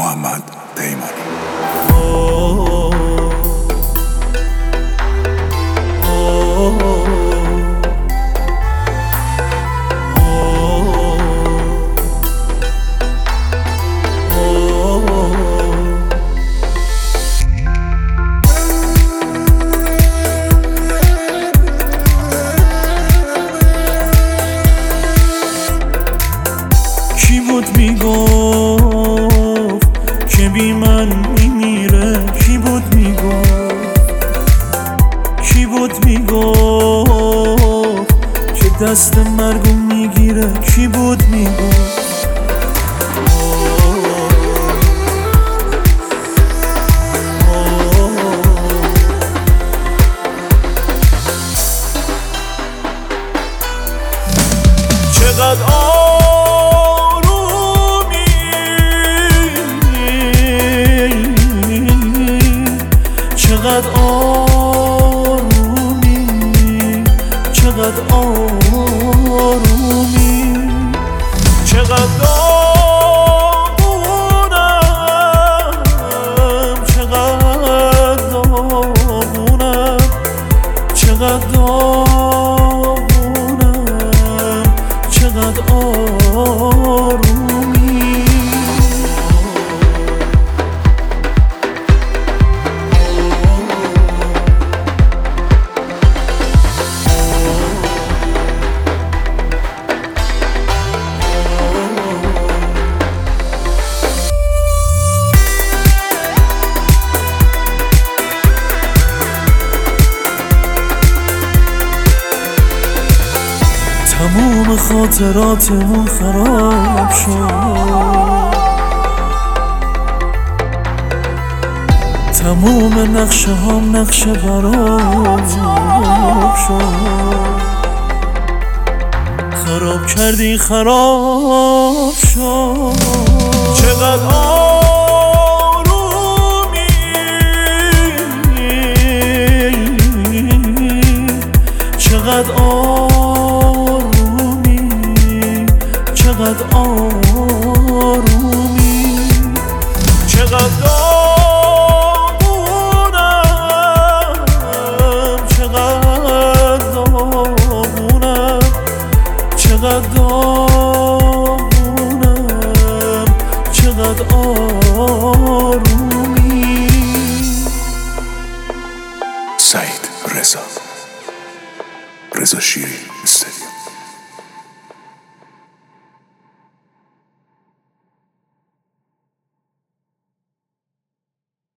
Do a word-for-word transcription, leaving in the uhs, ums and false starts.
محمد پیمانی. کی بود میگفت که بی من میمیره؟ کی بود میگفت کی بود میگفت که دست مرگو میگیره؟ کی بود میگفت چقدر چقدر آرومی، چقدر آرومی، چقدر داغونم، چقدر داغونم، چقدر داغونم، چقدر آرومی. تموم خاطراتمون خراب شد، تموم نقشه هم نقشه براب شد. خراب کردی خراب شد. چقدر آرومی، چقدر آرومی، چقدر آرومی، چقدر داغونم، چقدر داغونم، چقدر داغونم، چقدر آرومی. سعید رضا رضا شیری استودیو.